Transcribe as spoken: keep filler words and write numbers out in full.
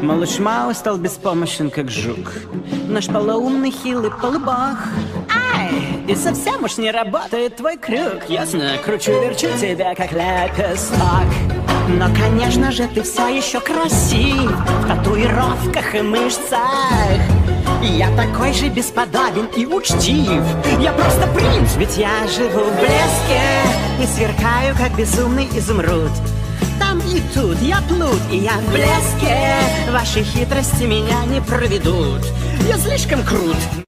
Малыш Мао стал беспомощен, как жук. Наш полоумный хилый полубог. Ай, и совсем уж не работает твой крюк. Ясно, кручу-верчу тебя, как лепесток. Но, конечно же, ты все еще красив в татуировках и мышцах. Я такой же бесподобен и учтив. Я просто принц, ведь я живу в блеске и сверкаю, как безумный изумруд. Там и тут я плут, и я в блеске. Ваши хитрости меня не проведут. Я слишком крут.